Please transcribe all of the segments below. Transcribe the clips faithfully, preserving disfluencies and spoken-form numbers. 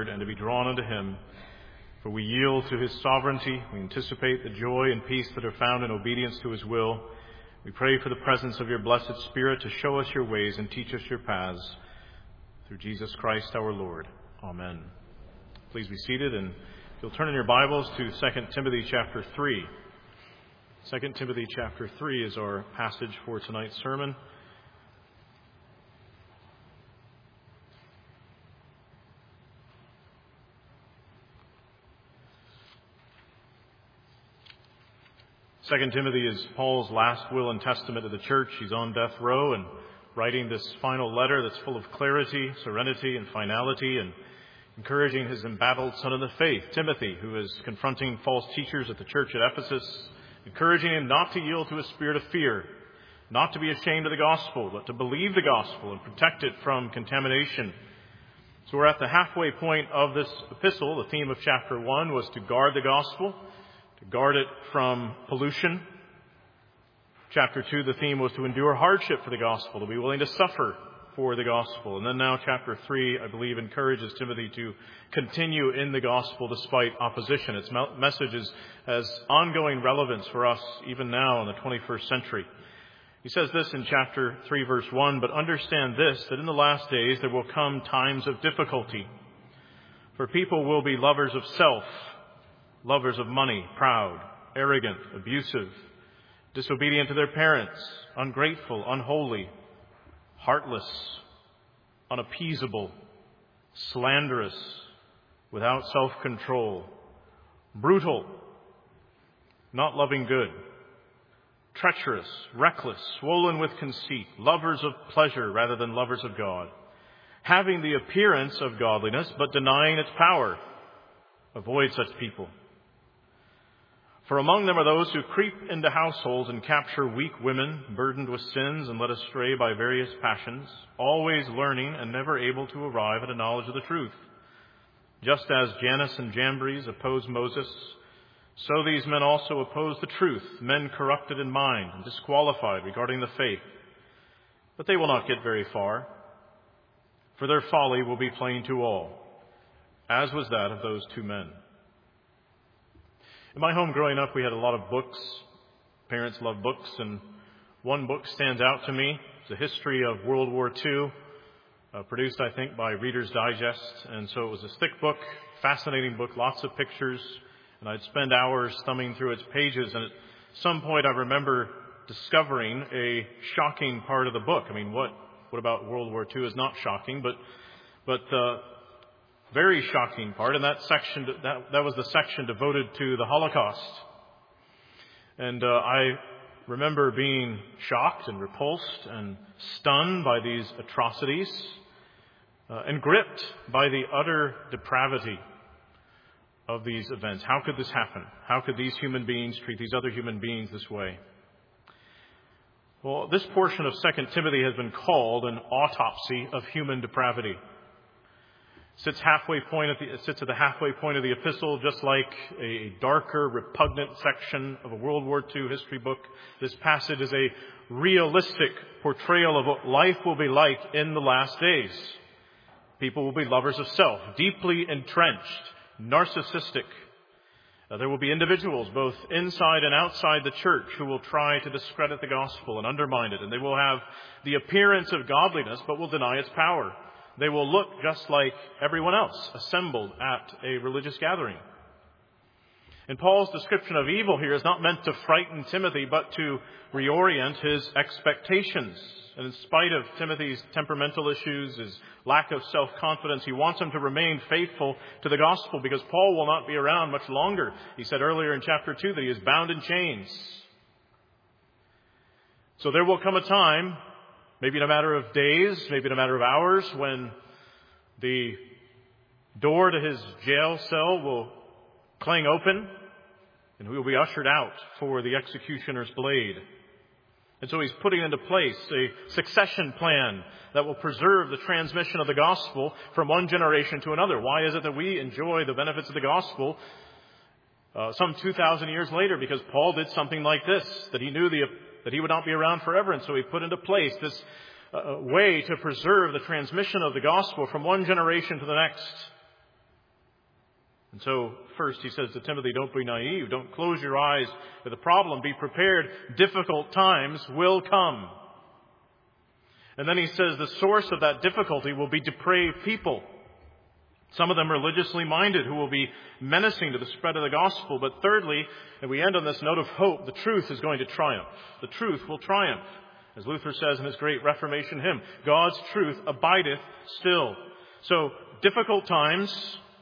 word and to be drawn unto him. For we yield to his sovereignty. We anticipate the joy and peace that are found in obedience to his will. We pray for the presence of your blessed Spirit to show us your ways and teach us your paths. Through Jesus Christ our Lord. Amen. Please be seated, and if you'll turn in your Bibles to Second Timothy chapter three. Second Timothy chapter three is our passage for tonight's sermon. Second Timothy is Paul's last will and testament to the church. He's on death row and writing this final letter that's full of clarity, serenity, and finality, and encouraging his embattled son of the faith, Timothy, who is confronting false teachers at the church at Ephesus, encouraging him not to yield to a spirit of fear, not to be ashamed of the gospel, but to believe the gospel and protect it from contamination. So we're at the halfway point of this epistle. The theme of chapter one was to guard the gospel, to guard it from pollution. Chapter two, the theme was to endure hardship for the gospel, to be willing to suffer for the gospel. And then now chapter three, I believe, encourages Timothy to continue in the gospel despite opposition. Its message is, has ongoing relevance for us even now in the twenty-first century. He says this in chapter three, verse one, "But understand this, that in the last days there will come times of difficulty. For people will be lovers of self, lovers of money, proud, arrogant, abusive, disobedient to their parents, ungrateful, unholy, heartless, unappeasable, slanderous, without self-control, brutal, not loving good, treacherous, reckless, swollen with conceit, lovers of pleasure rather than lovers of God, having the appearance of godliness but denying its power. Avoid such people. For among them are those who creep into households and capture weak women, burdened with sins and led astray by various passions, always learning and never able to arrive at a knowledge of the truth. Just as Jannes and Jambres opposed Moses, so these men also oppose the truth, men corrupted in mind and disqualified regarding the faith. But they will not get very far, for their folly will be plain to all, as was that of those two men." In my home growing up, we had a lot of books. Parents love books, and one book stands out to me. It's a history of World War Two, uh, produced, I think, by Reader's Digest. And so it was a thick book, fascinating book, lots of pictures, and I'd spend hours thumbing through its pages. And at some point, I remember discovering a shocking part of the book. I mean, what what about World War Two is not shocking, but but uh very shocking part, and that section that that was the section devoted to the Holocaust. And uh, I remember being shocked and repulsed and stunned by these atrocities, uh, and gripped by the utter depravity of these events. How could this happen? How could these human beings treat these other human beings this way? Well, this portion of Second Timothy has been called an autopsy of human depravity. Sits halfway point at the, it sits at the halfway point of the epistle, just like a darker, repugnant section of a World War Two history book. This passage is a realistic portrayal of what life will be like in the last days. People will be lovers of self, deeply entrenched, narcissistic. Uh, there will be individuals, both inside and outside the church, who will try to discredit the gospel and undermine it. And they will have the appearance of godliness, but will deny its power. They will look just like everyone else assembled at a religious gathering. And Paul's description of evil here is not meant to frighten Timothy, but to reorient his expectations. And in spite of Timothy's temperamental issues, his lack of self-confidence, he wants him to remain faithful to the gospel, because Paul will not be around much longer. He said earlier in chapter two that he is bound in chains. So there will come a time, maybe in a matter of days, maybe in a matter of hours, when the door to his jail cell will clang open and he will be ushered out for the executioner's blade. And so he's putting into place a succession plan that will preserve the transmission of the gospel from one generation to another. Why is it that we enjoy the benefits of the gospel uh, some two thousand years later? Because Paul did something like this, that he knew the that he would not be around forever. And so he put into place this uh, way to preserve the transmission of the gospel from one generation to the next. And so, first he says to Timothy, don't be naive. Don't close your eyes to the problem. Be prepared. Difficult times will come. And then he says the source of that difficulty will be depraved people. Some of them religiously minded who will be menacing to the spread of the gospel. But thirdly, and we end on this note of hope, the truth is going to triumph. The truth will triumph. As Luther says in his great Reformation hymn, God's truth abideth still. So, difficult times,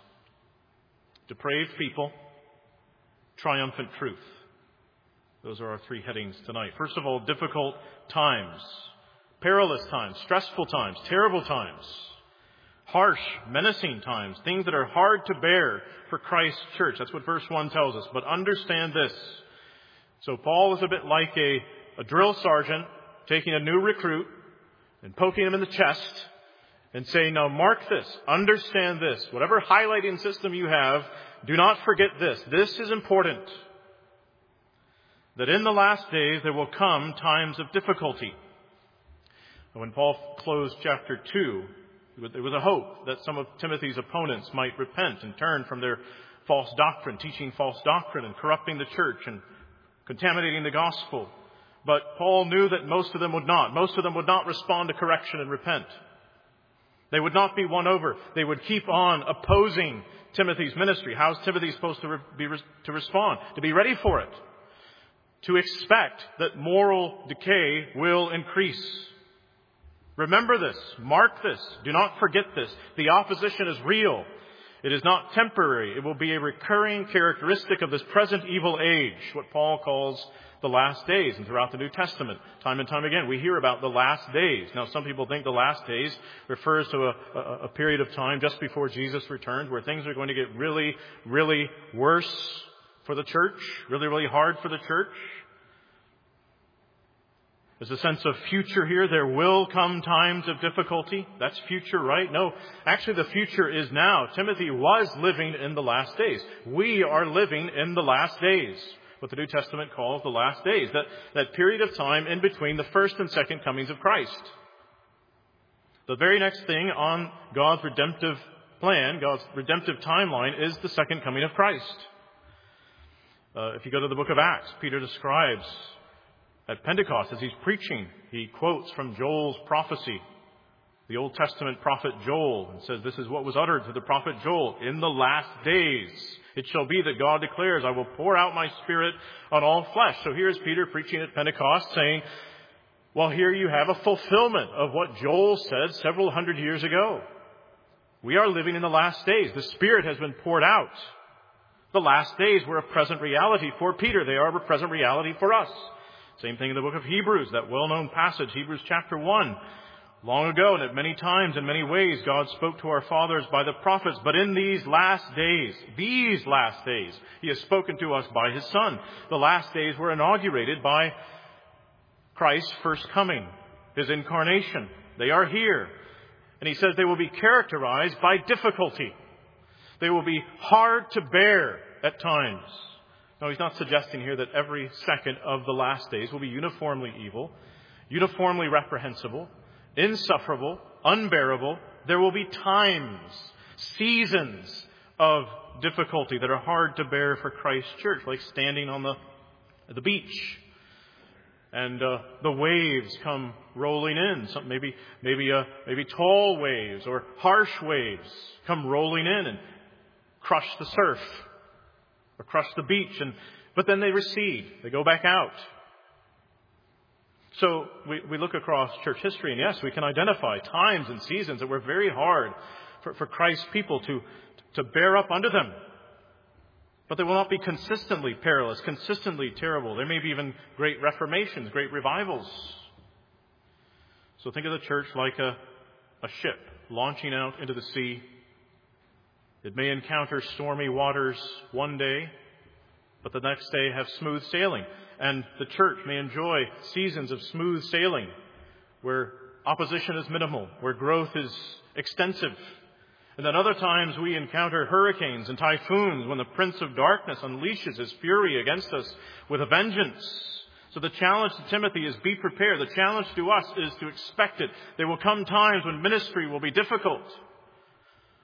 depraved people, triumphant truth. Those are our three headings tonight. First of all, difficult times, perilous times, stressful times, terrible times, harsh, menacing times, things that are hard to bear for Christ's church. That's what verse one tells us. But understand this. So Paul is a bit like a, a drill sergeant taking a new recruit and poking him in the chest and saying, now mark this, understand this. Whatever highlighting system you have, do not forget this. This is important. That in the last days there will come times of difficulty. When Paul closed chapter two, there was a hope that some of Timothy's opponents might repent and turn from their false doctrine, teaching false doctrine and corrupting the church and contaminating the gospel. But Paul knew that most of them would not. Most of them would not respond to correction and repent. They would not be won over. They would keep on opposing Timothy's ministry. How is Timothy supposed to re- be re- to respond? To be ready for it. To expect that moral decay will increase. Remember this. Mark this. Do not forget this. The opposition is real. It is not temporary. It will be a recurring characteristic of this present evil age, what Paul calls the last days. And throughout the New Testament, time and time again, we hear about the last days. Now, some people think the last days refers to a, a, a period of time just before Jesus returns where things are going to get really, really worse for the church, really, really hard for the church. There's a sense of future here. There will come times of difficulty. That's future, right? No, actually the future is now. Timothy was living in the last days. We are living in the last days. What the New Testament calls the last days. That, that period of time in between the first and second comings of Christ. The very next thing on God's redemptive plan, God's redemptive timeline, is the second coming of Christ. Uh, if you go to the book of Acts, Peter describes at Pentecost, as he's preaching, he quotes from Joel's prophecy, the Old Testament prophet Joel, and says, this is what was uttered to the prophet Joel. In the last days, it shall be that God declares, I will pour out my Spirit on all flesh. So here's Peter preaching at Pentecost saying, well, here you have a fulfillment of what Joel said several hundred years ago. We are living in the last days. The Spirit has been poured out. The last days were a present reality for Peter. They are a present reality for us. Same thing in the book of Hebrews, that well-known passage, Hebrews chapter one. Long ago, and at many times, in many ways, God spoke to our fathers by the prophets. But in these last days, these last days, He has spoken to us by His Son. The last days were inaugurated by Christ's first coming, His incarnation. They are here. And He says they will be characterized by difficulty. They will be hard to bear at times. No, He's not suggesting here that every second of the last days will be uniformly evil, uniformly reprehensible, insufferable, unbearable. There will be times, seasons of difficulty that are hard to bear for Christ's church, like standing on the, the beach. And uh, the waves come rolling in. Some, maybe maybe, uh, maybe tall waves or harsh waves come rolling in and crush the surf. Or crush the beach, and but then they recede. They go back out. So we, we look across church history, and yes, we can identify times and seasons that were very hard for, for Christ's people to, to bear up under them. But they will not be consistently perilous, consistently terrible. There may be even great reformations, great revivals. So think of the church like a, a ship launching out into the sea. It may encounter stormy waters one day, but the next day have smooth sailing. And the church may enjoy seasons of smooth sailing where opposition is minimal, where growth is extensive. And then other times we encounter hurricanes and typhoons when the Prince of Darkness unleashes his fury against us with a vengeance. So the challenge to Timothy is be prepared. The challenge to us is to expect it. There will come times when ministry will be difficult.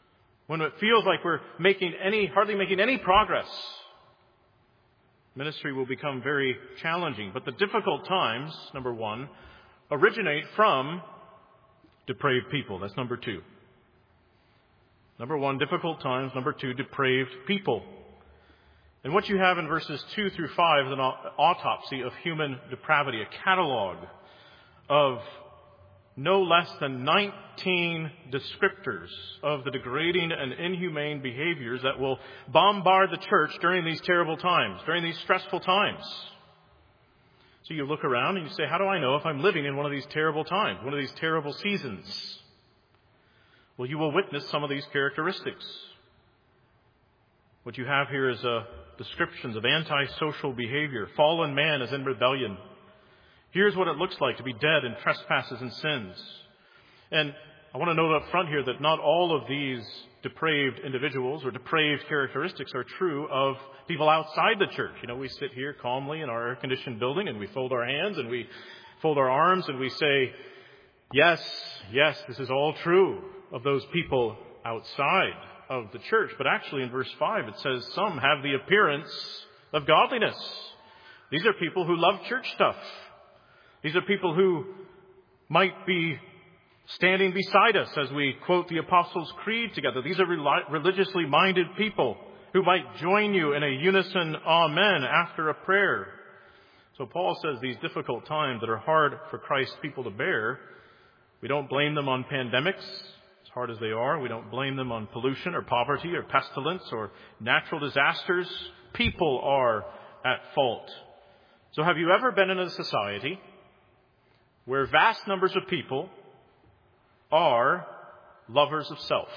when it feels like we're making any, hardly making any progress, ministry will become very challenging. But the difficult times, number one, originate from depraved people. That's number two. Number one, difficult times. Number two, depraved people. And what you have in verses two through five is an autopsy of human depravity, a catalog of no less than nineteen descriptors of the degrading and inhumane behaviors that will bombard the church during these terrible times, during these stressful times. So you look around and you say, how do I know if I'm living in one of these terrible times, one of these terrible seasons? Well, you will witness some of these characteristics. What you have here is uh, descriptions of antisocial behavior. Fallen man is in rebellion. Here's what it looks like to be dead in trespasses and sins. And I want to note up front here that not all of these depraved individuals or depraved characteristics are true of people outside the church. You know, we sit here calmly in our air-conditioned building and we fold our hands and we fold our arms and we say, yes, yes, this is all true of those people outside of the church. But actually in verse five it says some have the appearance of godliness. These are people who love church stuff. These are people who might be standing beside us as we quote the Apostles' Creed together. These are religiously minded people who might join you in a unison amen after a prayer. So Paul says these difficult times that are hard for Christ's people to bear, we don't blame them on pandemics, as hard as they are. We don't blame them on pollution or poverty or pestilence or natural disasters. People are at fault. So have you ever been in a society where vast numbers of people are lovers of self,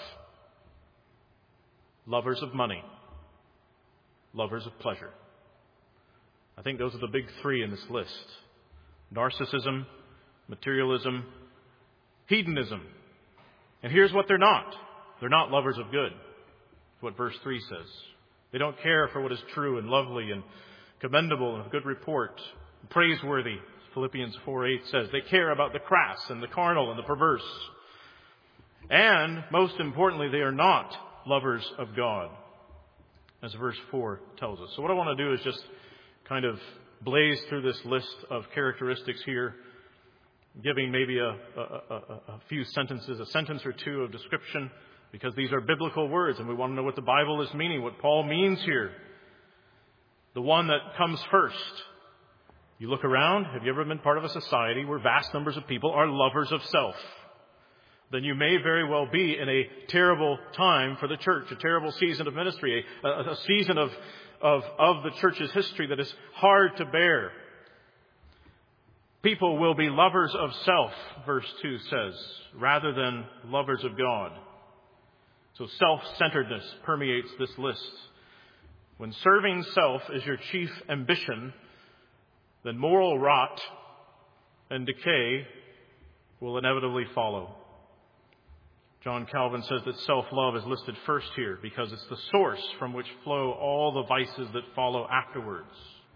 lovers of money, lovers of pleasure? I think those are the big three in this list. Narcissism, materialism, hedonism. And here's what they're not. They're not lovers of good. That's what verse three says. They don't care for what is true and lovely and commendable and of good report, praiseworthy. Philippians four eight says they care about the crass and the carnal and the perverse. And most importantly, they are not lovers of God, as verse four tells us. So what I want to do is just kind of blaze through this list of characteristics here, giving maybe a, a, a, a few sentences, a sentence or two of description, because these are biblical words and we want to know what the Bible is meaning, what Paul means here. The one that comes first. You look around, have you ever been part of a society where vast numbers of people are lovers of self? Then you may very well be in a terrible time for the church, a terrible season of ministry, a, a, a season of, of, of the church's history that is hard to bear. People will be lovers of self, verse two says, rather than lovers of God. So self-centeredness permeates this list. When serving self is your chief ambition, then moral rot and decay will inevitably follow. John Calvin says that self-love is listed first here because it's the source from which flow all the vices that follow afterwards.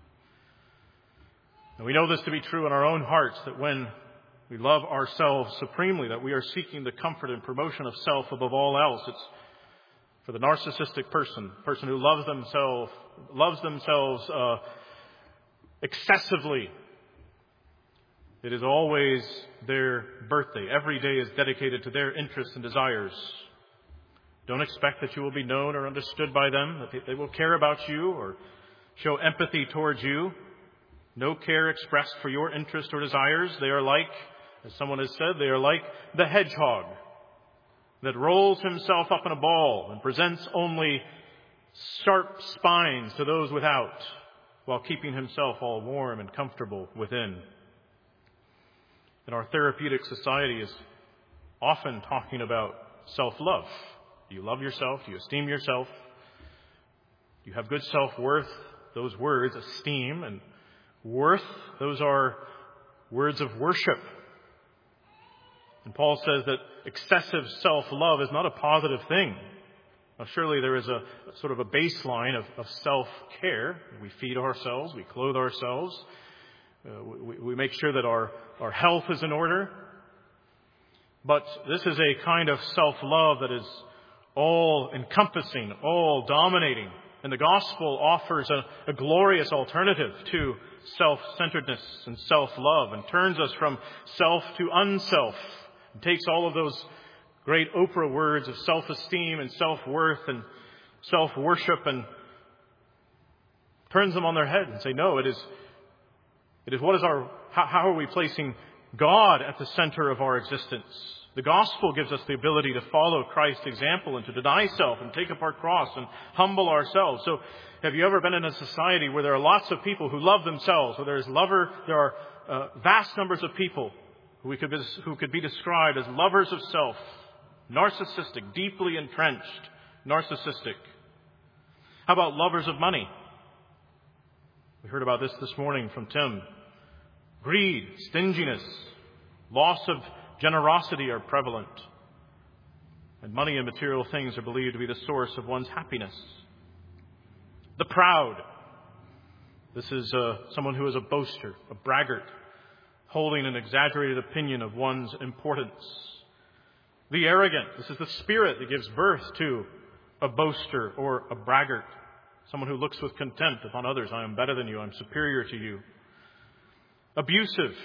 And we know this to be true in our own hearts, that when we love ourselves supremely, that we are seeking the comfort and promotion of self above all else. It's for the narcissistic person, person who loves themselves, loves themselves uh, excessively. It is always their birthday. Every day is dedicated to their interests and desires. Don't expect that you will be known or understood by them, that they will care about you or show empathy towards you. No care expressed for your interest or desires. They are like, as someone has said, they are like the hedgehog that rolls himself up in a ball and presents only sharp spines to those without, while keeping himself all warm and comfortable within. And our therapeutic society is often talking about self-love. Do you love yourself? Do you esteem yourself? Do you have good self-worth? Those words, esteem and worth, those are words of worship. And Paul says that excessive self-love is not a positive thing. Now, surely there is a sort of a baseline of, of self-care. We feed ourselves, we clothe ourselves, uh, we, we make sure that our, our health is in order. But this is a kind of self-love that is all-encompassing, all-dominating. And the gospel offers a, a glorious alternative to self-centeredness and self-love and turns us from self to unself and takes all of those great Oprah words of self-esteem and self-worth and self-worship and turns them on their head and say, no, it is, it is what is our, how, how are we placing God at the center of our existence? The gospel gives us the ability to follow Christ's example and to deny self and take up our cross and humble ourselves. So have you ever been in a society where there are lots of people who love themselves, where there is lover, there are uh, vast numbers of people who, we could be, who could be described as lovers of self, narcissistic, deeply entrenched, narcissistic. How about lovers of money? We heard about this this morning from Tim. Greed, stinginess, loss of generosity are prevalent. And money and material things are believed to be the source of one's happiness. The proud. This is uh, someone who is a boaster, a braggart, holding an exaggerated opinion of one's importance. The arrogant. This is the spirit that gives birth to a boaster or a braggart. Someone who looks with contempt upon others. I am better than you. I'm superior to you. Abusive.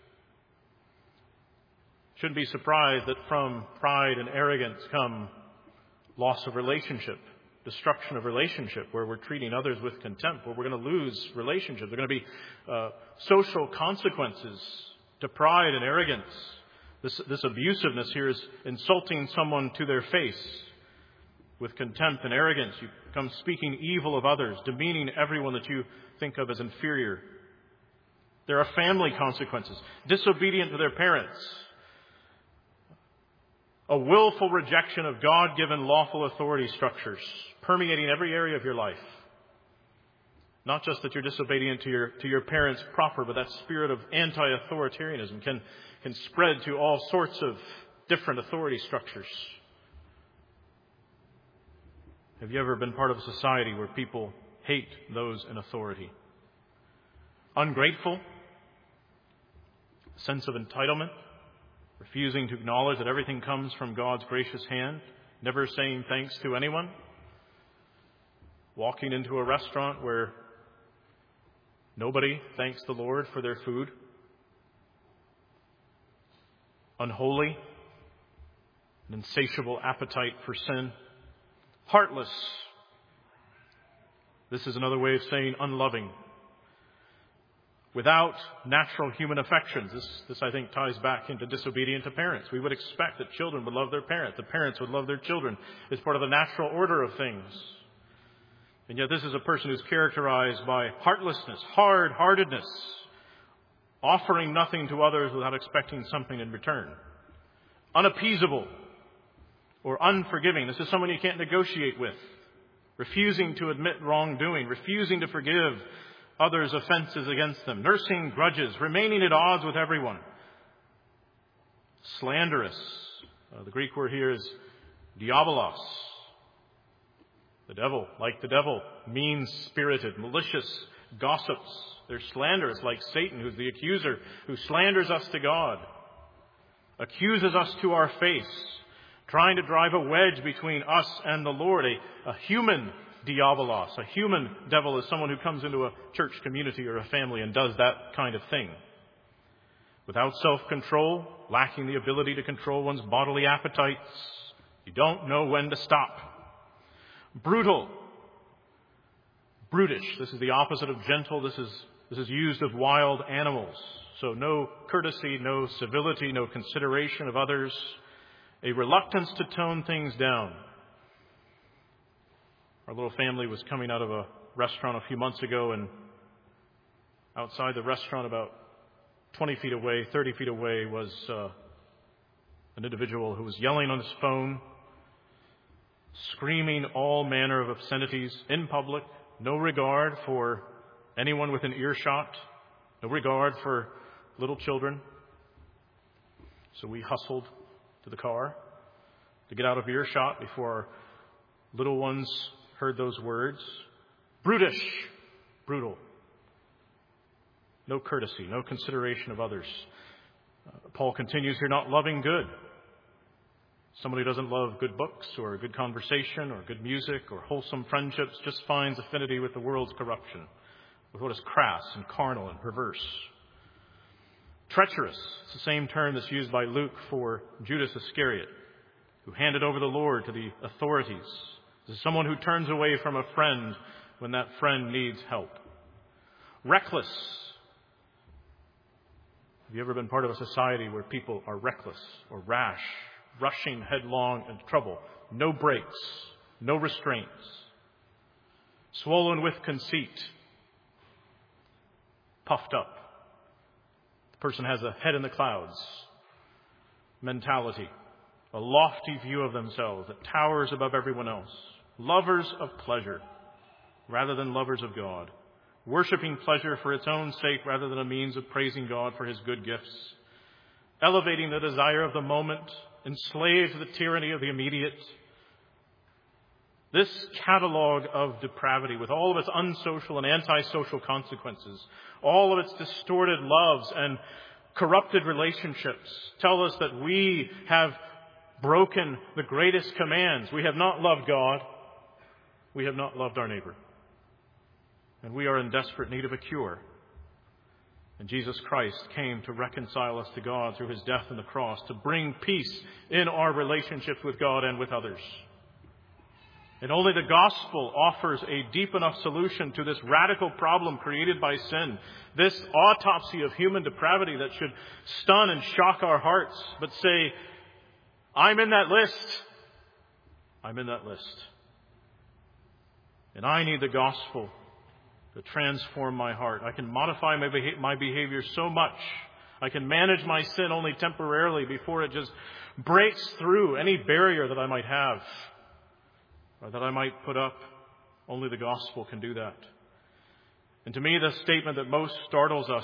Shouldn't be surprised that from pride and arrogance come loss of relationship, destruction of relationship, where we're treating others with contempt, where we're going to lose relationships. There are going to be uh, social consequences to pride and arrogance. This, this abusiveness here is insulting someone to their face with contempt and arrogance. You come speaking evil of others, demeaning everyone that you think of as inferior. There are family consequences. Disobedient to their parents. A willful rejection of God-given lawful authority structures permeating every area of your life. Not just that you're disobedient to your, to your parents proper, but that spirit of anti-authoritarianism can, can spread to all sorts of different authority structures. Have you ever been part of a society where people hate those in authority? Ungrateful, sense of entitlement, refusing to acknowledge that everything comes from God's gracious hand, never saying thanks to anyone, walking into a restaurant where nobody thanks the Lord for their food, unholy, an insatiable appetite for sin, heartless. This is another way of saying unloving. Without natural human affections. This, this, I think, ties back into disobedient to parents. We would expect that children would love their parents. The parents would love their children. It's part of the natural order of things. And yet this is a person who's characterized by heartlessness, hard-heartedness, offering nothing to others without expecting something in return. Unappeasable or unforgiving. This is someone you can't negotiate with. Refusing to admit wrongdoing. Refusing to forgive others' offenses against them, nursing grudges, remaining at odds with everyone. Slanderous. Uh, the Greek word here is diabolos. The devil, like the devil, mean-spirited, malicious, gossips. They're slanderous, like Satan, who's the accuser, who slanders us to God, accuses us to our face, trying to drive a wedge between us and the Lord, a, a human diabolos. A human devil is someone who comes into a church community or a family and does that kind of thing. Without self-control, lacking the ability to control one's bodily appetites, you don't know when to stop. Brutal. Brutish. This is the opposite of gentle. This is, this is used of wild animals. So no courtesy, no civility, no consideration of others. A reluctance to tone things down. Our little family was coming out of a restaurant a few months ago, and outside the restaurant, about twenty feet away, thirty feet away, was uh, an individual who was yelling on his phone, screaming all manner of obscenities in public, no regard for anyone within earshot, no regard for little children. So we hustled to the car to get out of earshot before our little ones heard those words. Brutish, brutal. No courtesy, no consideration of others. Uh, Paul continues here, not loving good. Someone who doesn't love good books or good conversation or good music or wholesome friendships just finds affinity with the world's corruption, with what is crass and carnal and perverse. Treacherous, it's the same term that's used by Luke for Judas Iscariot, who handed over the Lord to the authorities. This is someone who turns away from a friend when that friend needs help. Reckless. Have you ever been part of a society where people are reckless or rash, rushing headlong into trouble? No brakes, no restraints. Swollen with conceit. Puffed up. The person has a head in the clouds mentality. A lofty view of themselves that towers above everyone else. Lovers of pleasure rather than lovers of God. Worshipping pleasure for its own sake rather than a means of praising God for his good gifts. Elevating the desire of the moment. Enslaved to the tyranny of the immediate. This catalog of depravity, with all of its unsocial and antisocial consequences, all of its distorted loves and corrupted relationships, tell us that we have broken the greatest commands. We have not loved God. We have not loved our neighbor. And we are in desperate need of a cure. And Jesus Christ came to reconcile us to God through his death on the cross, to bring peace in our relationships with God and with others. And only the gospel offers a deep enough solution to this radical problem created by sin. This autopsy of human depravity that should stun and shock our hearts, but say, I'm in that list. I'm in that list. And I need the gospel to transform my heart. I can modify my beha- my behavior so much. I can manage my sin only temporarily before it just breaks through any barrier that I might have or that I might put up. Only the gospel can do that. And to me, the statement that most startles us,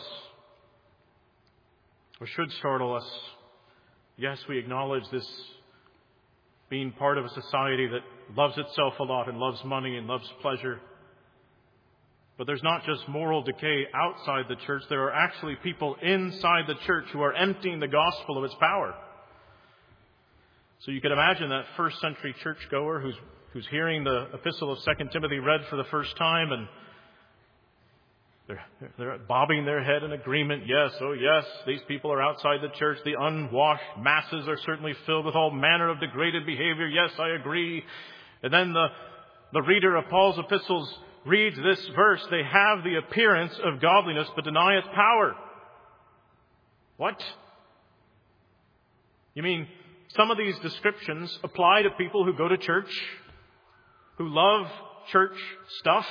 or should startle us, yes, we acknowledge this being part of a society that loves itself a lot and loves money and loves pleasure. But there's not just moral decay outside the church. There are actually people inside the church who are emptying the gospel of its power. So you can imagine that first century churchgoer who's who's hearing the epistle of Second Timothy read for the first time, and they're, they're bobbing their head in agreement. Yes, oh yes, these people are outside the church. The unwashed masses are certainly filled with all manner of degraded behavior. Yes, I agree. And then the, the reader of Paul's epistles reads this verse. They have the appearance of godliness but deny its power. What? You mean some of these descriptions apply to people who go to church, who love church stuff?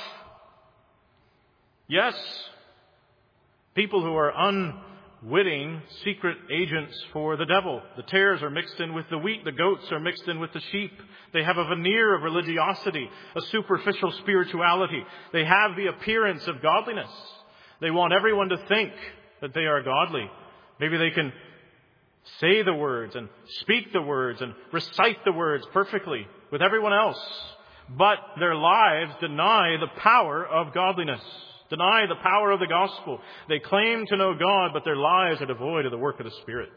Yes. People who are unwitting secret agents for the devil. The tares are mixed in with the wheat. The goats are mixed in with the sheep. They have a veneer of religiosity, a superficial spirituality. They have the appearance of godliness. They want everyone to think that they are godly. Maybe they can say the words and speak the words and recite the words perfectly with everyone else. But their lives deny the power of godliness, deny the power of the gospel. They claim to know God, but their lives are devoid of the work of the Spirit.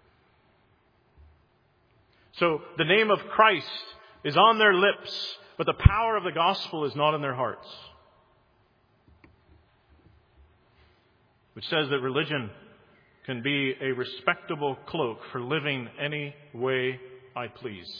So the name of Christ is on their lips, but the power of the gospel is not in their hearts. Which says that religion can be a respectable cloak for living any way I please.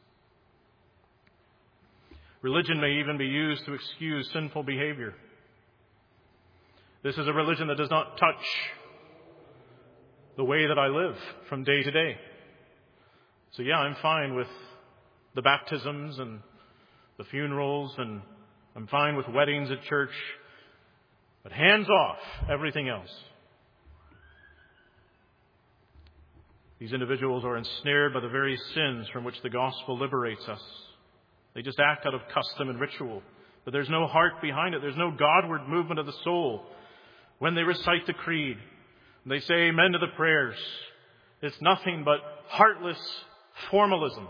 Religion may even be used to excuse sinful behavior. This is a religion that does not touch the way that I live from day to day. So yeah, I'm fine with the baptisms and the funerals, and I'm fine with weddings at church, but hands off everything else. These individuals are ensnared by the very sins from which the gospel liberates us. They just act out of custom and ritual, but there's no heart behind it. There's no Godward movement of the soul. When they recite the creed, they say amen to the prayers, it's nothing but heartless formalism.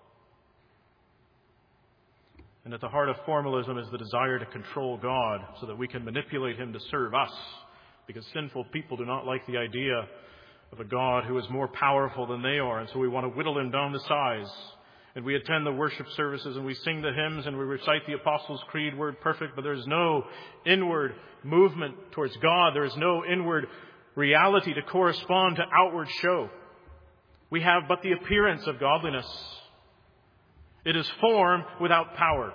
And at the heart of formalism is the desire to control God so that we can manipulate him to serve us, because sinful people do not like the idea of a God who is more powerful than they are, and so we want to whittle him down to size. And we attend the worship services and we sing the hymns and we recite the Apostles' Creed word perfect, but there's no inward movement towards God. There is no inward reality to correspond to outward show. We have but the appearance of godliness. It is form without power.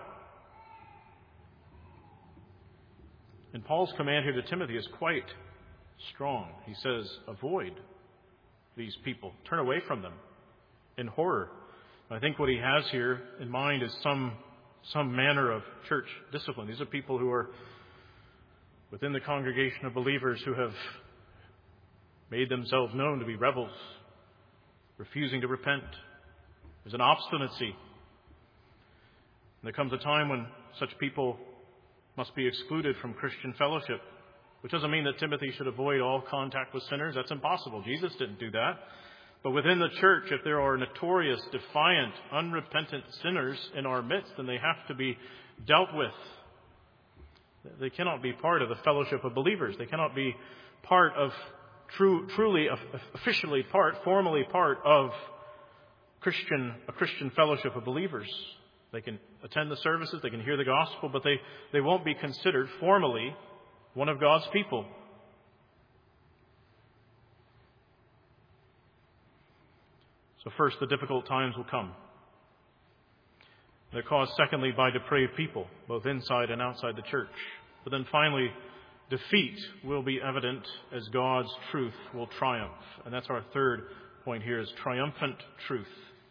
And Paul's command here to Timothy is quite strong. He says, avoid these people. Turn away from them in horror. I think what he has here in mind is some some manner of church discipline. These are people who are within the congregation of believers who have made themselves known to be rebels, refusing to repent. There's an obstinacy. And there comes a time when such people must be excluded from Christian fellowship, which doesn't mean that Timothy should avoid all contact with sinners. That's impossible. Jesus didn't do that. But within the church, if there are notorious, defiant, unrepentant sinners in our midst, then they have to be dealt with. They cannot be part of the fellowship of believers. They cannot be part of, true, truly, officially part, formally part of Christian, a Christian fellowship of believers. They can attend the services, they can hear the gospel, but they, they won't be considered formally one of God's people. So first, the difficult times will come. They're caused, secondly, by depraved people, both inside and outside the church. But then finally, defeat will be evident as God's truth will triumph. And that's our third point here, is triumphant truth.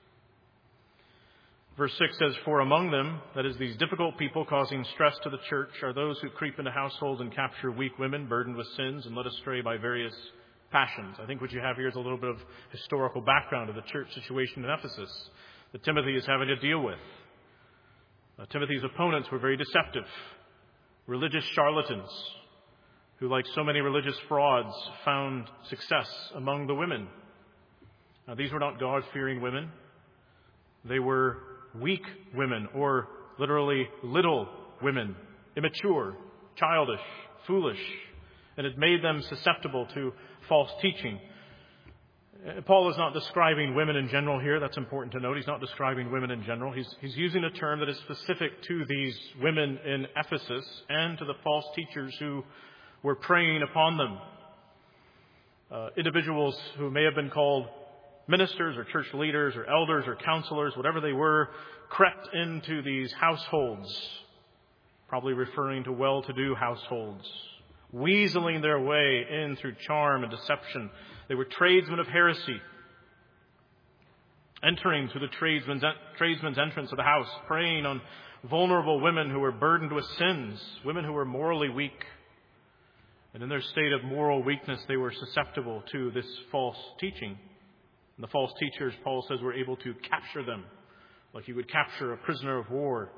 Verse six says, for among them, that is, these difficult people causing stress to the church, are those who creep into households and capture weak women burdened with sins and led astray by various passions. I think what you have here is a little bit of historical background of the church situation in Ephesus that Timothy is having to deal with. Uh, Timothy's opponents were very deceptive, religious charlatans who, like so many religious frauds, found success among the women. Now, these were not God-fearing women. They were weak women, or literally little women, immature, childish, foolish, and it made them susceptible to false teaching. Paul is not describing women in general here. That's important to note. He's not describing women in general. He's, he's using a term that is specific to these women in Ephesus and to the false teachers who were preying upon them. Uh, individuals who may have been called ministers or church leaders or elders or counselors, whatever they were, crept into these households, probably referring to well-to-do households, weaseling their way in through charm and deception. They were tradesmen of heresy, entering through the tradesman's, tradesman's entrance of the house, preying on vulnerable women who were burdened with sins, women who were morally weak. And in their state of moral weakness, they were susceptible to this false teaching. And the false teachers, Paul says, were able to capture them like you would capture a prisoner of war.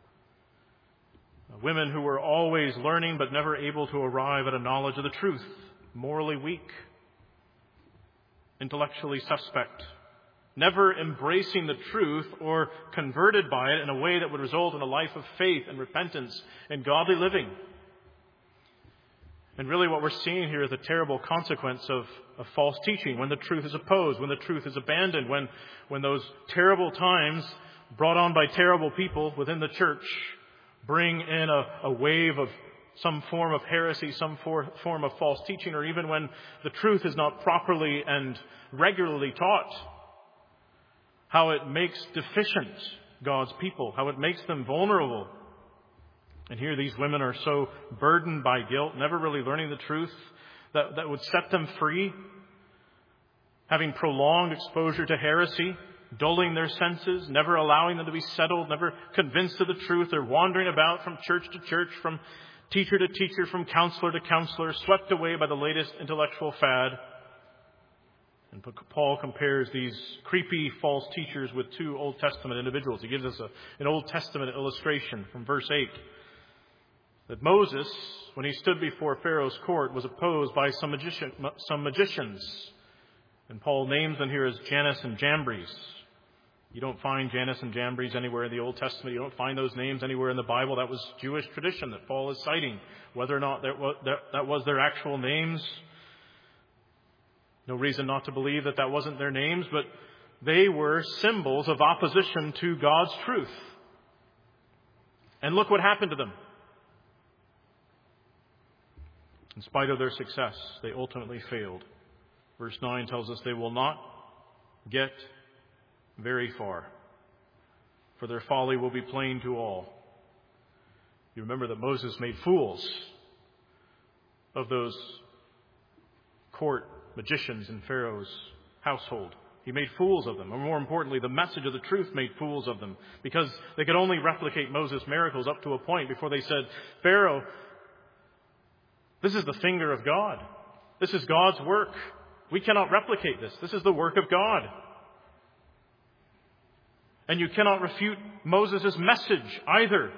Women who were always learning but never able to arrive at a knowledge of the truth, morally weak, intellectually suspect, never embracing the truth or converted by it in a way that would result in a life of faith and repentance and godly living. And really what we're seeing here is a terrible consequence of, of false teaching, when the truth is opposed, when the truth is abandoned, when, when those terrible times brought on by terrible people within the church bring in a, a wave of some form of heresy, some for, form of false teaching, or even when the truth is not properly and regularly taught. How it makes deficient God's people, how it makes them vulnerable. And here these women are so burdened by guilt, never really learning the truth that, that would set them free, having prolonged exposure to heresy, dulling their senses, never allowing them to be settled, never convinced of the truth. They're wandering about from church to church, from teacher to teacher, from counselor to counselor, swept away by the latest intellectual fad. And Paul compares these creepy false teachers with two Old Testament individuals. He gives us a, an Old Testament illustration from verse eight. That Moses, when he stood before Pharaoh's court, was opposed by some, magician, some magicians. And Paul names them here as Jannes and Jambres. You don't find Jannes and Jambres anywhere in the Old Testament. You don't find those names anywhere in the Bible. That was Jewish tradition that Paul is citing. Whether or not that was their actual names, No reason not to believe that that wasn't their names, but they were symbols of opposition to God's truth. And look what happened to them. In spite of their success, they ultimately failed. Verse nine tells us they will not get very far, for their folly will be plain to all. You remember that Moses made fools of those court magicians in Pharaoh's household. He made fools of them. Or more importantly, the message of the truth made fools of them, because they could only replicate Moses' miracles up to a point before they said, Pharaoh, this is the finger of God. This is God's work. We cannot replicate this. This is the work of God. And you cannot refute Moses' message either.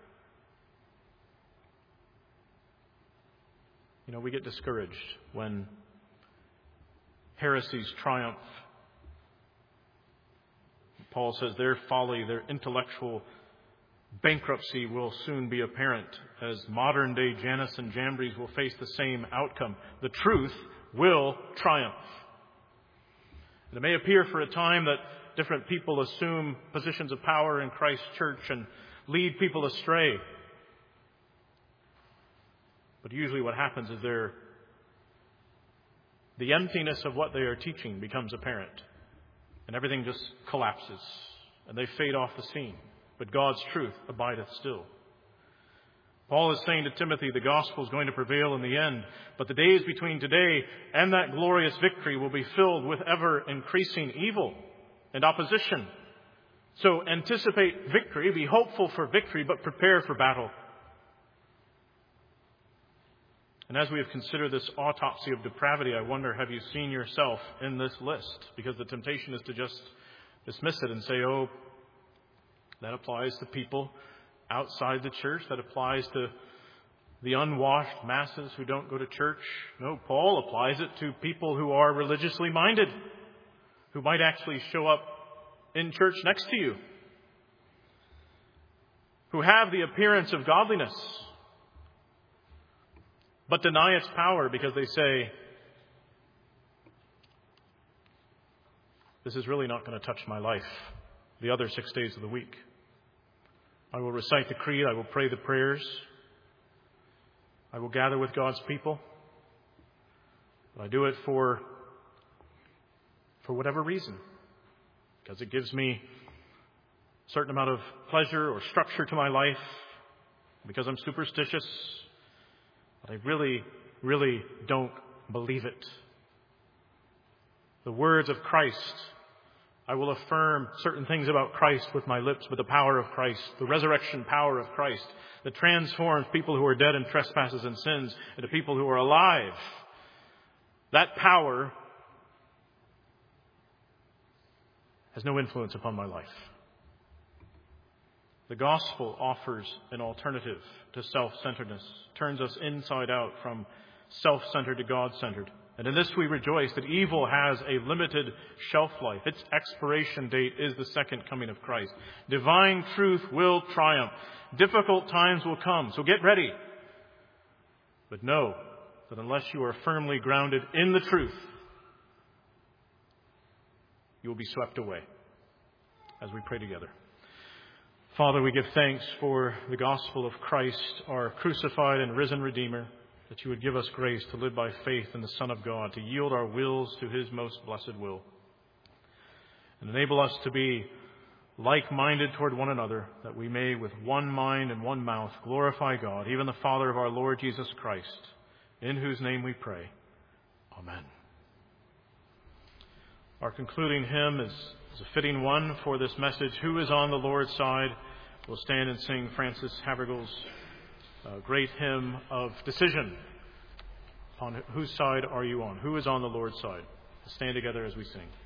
You know, we get discouraged when heresies triumph. Paul says their folly, their intellectual bankruptcy will soon be apparent, as modern-day Janus and Jambres will face the same outcome. The truth will triumph. And it may appear for a time that different people assume positions of power in Christ's church and lead people astray. But usually what happens is they're, the emptiness of what they are teaching becomes apparent. And everything just collapses. And they fade off the scene. But God's truth abideth still. Paul is saying to Timothy, the gospel is going to prevail in the end. But the days between today and that glorious victory will be filled with ever increasing evil and opposition. So anticipate victory, be hopeful for victory, but prepare for battle. And as we have considered this autopsy of depravity, I wonder, have you seen yourself in this list? Because the temptation is to just dismiss it and say, oh, that applies to people outside the church. That applies to the unwashed masses who don't go to church. No, Paul applies it to people who are religiously minded, who might actually show up in church next to you, who have the appearance of godliness, but deny its power because they say, this is really not going to touch my life the other six days of the week. I will recite the creed. I will pray the prayers. I will gather with God's people. But I do it for, for whatever reason. Because it gives me a certain amount of pleasure or structure to my life. Because I'm superstitious. But I really, really don't believe it. The words of Christ, I will affirm certain things about Christ with my lips, with the power of Christ, the resurrection power of Christ that transforms people who are dead in trespasses and sins into people who are alive. That power has no influence upon my life. The gospel offers an alternative to self-centeredness, turns us inside out from self-centered to God-centered. And in this we rejoice that evil has a limited shelf life. Its expiration date is the second coming of Christ. Divine truth will triumph. Difficult times will come, so get ready. But know that unless you are firmly grounded in the truth, you will be swept away. As we pray together. Father, we give thanks for the gospel of Christ, our crucified and risen Redeemer, that you would give us grace to live by faith in the Son of God, to yield our wills to his most blessed will, and enable us to be like-minded toward one another, that we may with one mind and one mouth glorify God, even the Father of our Lord Jesus Christ, in whose name we pray. Amen. Our concluding hymn is, is a fitting one for this message. Who is on the Lord's side? We'll stand and sing Francis Havergal's uh, great hymn of decision. On whose side are you on? Who is on the Lord's side? We'll stand together as we sing.